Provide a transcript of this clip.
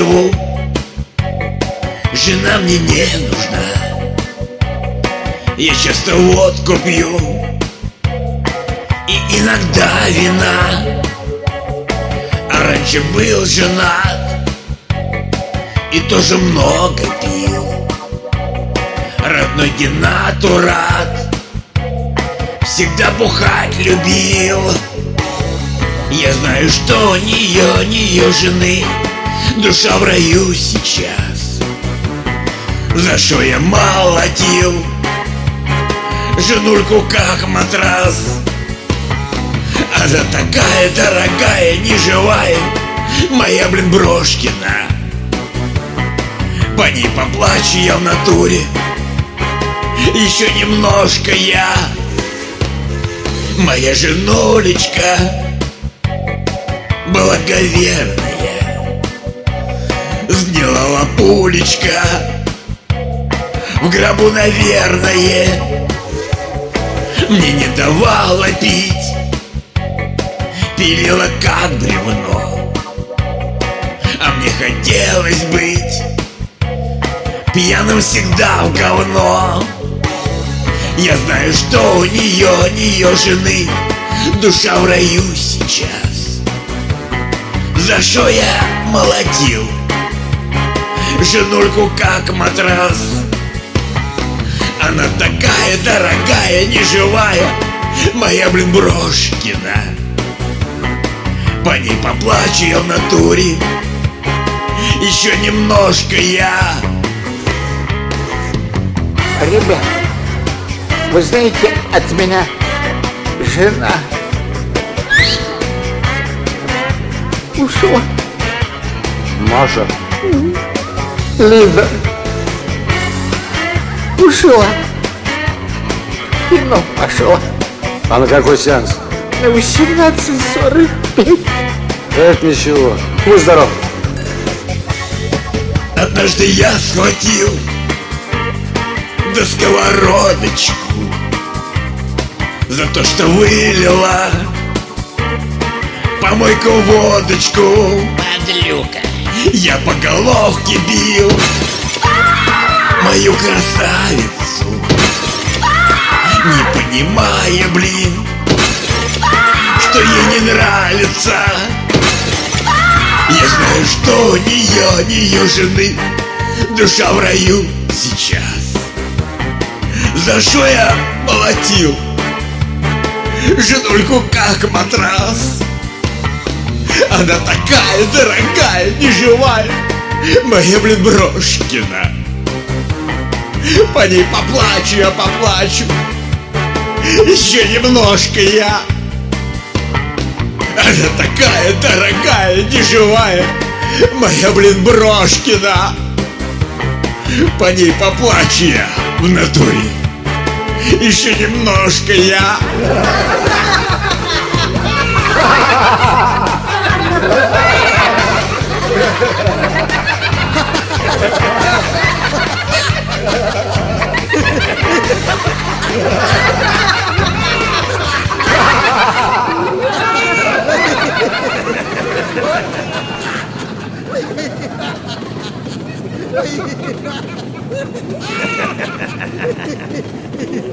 живу, жена мне не нужна. Я часто водку пью и иногда вина. А раньше был женат и тоже много пил. Родной денатурат всегда бухать любил. Я знаю, что ни ее жены душа в раю сейчас. За что я молотил женульку как матрас. Она такая дорогая, неживая, моя, блин, Брошкина. По ней поплачу я в натуре. Еще немножко я. Моя женулечка благоверная, сгнила пулечка в гробу, наверное. Мне не давала пить, пилила как бревно. А мне хотелось быть пьяным всегда в говно. Я знаю, что у нее жены душа в раю сейчас. За что я молотил женульку как матрас. Она такая дорогая, неживая, моя, блин, Брошкина. По ней поплачу я в натуре. Еще немножко я. Ребят, вы знаете, от меня жена ушла. Маша. Лиза ушла. Кино пошла. А на какой сеанс? На 18:45. Это ничего. Будь здоров. Однажды я схватил да сковородочку за то, что вылила помойку водочку. Подлюка. Я по головке бил мою красавицу, не понимая, блин, что ей не нравится. Я знаю, что у нее жены душа в раю сейчас. За что я молотил женульку как матрас. Она такая дорогая, неживая, моя, блин, Брошкина. По ней поплачу я, поплачу. Еще немножко я. Она такая дорогая, неживая, моя, блин, Брошкина. По ней поплачу я в натуре. Еще немножко я. Ha ha ha ha ha!